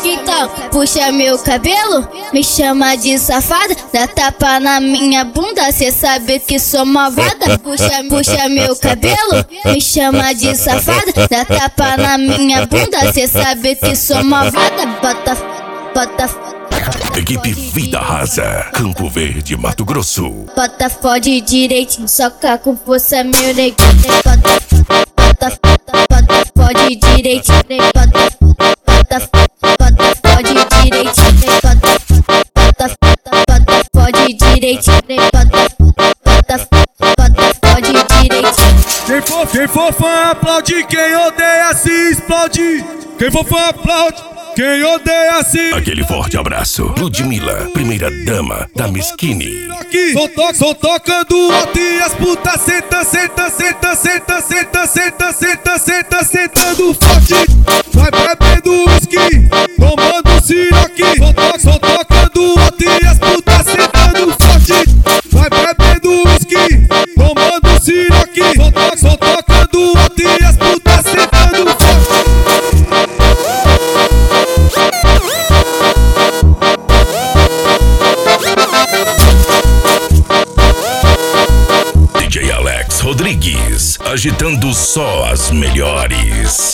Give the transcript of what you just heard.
Então, puxa meu cabelo, me chama de safada, dá tapa na minha bunda, cê sabe que sou malvada. Puxa meu cabelo, me chama de safada, dá tapa na minha bunda, cê sabe que sou malvada. Bota Equipe Vida Rasa, Campo Verde, Mato Grosso. Bota fode direitinho, soca com força meu neguinho. Bota fode direitinho. Bota fode direitinho. Bota fode direitinho. Bota fode direitinho. Quem for fã aplaude, quem odeia se explode. Quem for fã aplaude, quem odeia se... Aquele forte abraço. Ludmilla, primeira dama da Mesquine. Só tocando alto e as putas senta, sentando forte. Vai bebendo whisky, tomando siroque. Só tocando alto e as putas sentando forte. Vai bebendo whisky, tomando siroque. Só tocando alto e as putas sentando forte. DJ Alex Rodrigues, agitando só as melhores.